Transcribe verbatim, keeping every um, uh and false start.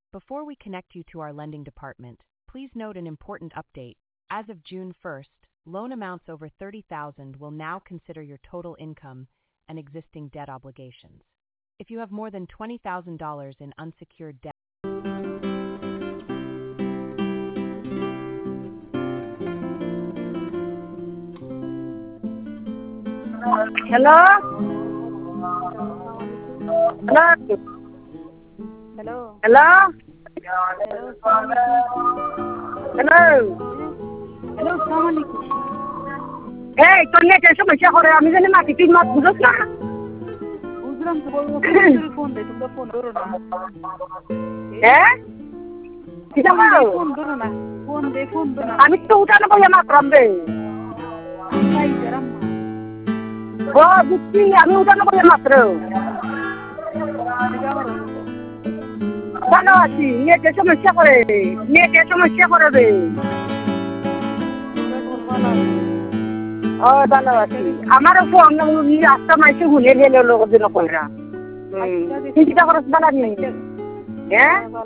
Before we connect you to our lending department, please note an important update. As of June first, loan amounts over thirty thousand dollars will now consider your total income and existing debt obligations. If you have more than twenty thousand dollars in unsecured debt, Hello? Hello? Hello. Hello? Hello. Assalamualaikum. Hello? Hello. Assalamualaikum. এই তোর নেটের সমস্যা করে আমি জানি মাটি তুই মাত বুঝছ না বুঝলাম তো বলবো তুমি ফোন দে তোমরা ফোন ধরো না হ্যাঁ কি জানো ফোন ধরো না ফোন দে ফোন ধরো না আমি তো উঠানো বলে মাত্রাম রে ভাই জারাম ও বুঝছি আমি উঠানো বলে মাত্র ভালো আছি নেটের সমস্যা করে নেটের সমস্যা করে রে ও ভালো আছি আমারও ফোন রাস্তা মাইসে ঘুরে গেল লোক জন্য কইরা চিন্তা করছ বালা নেই হ্যাঁ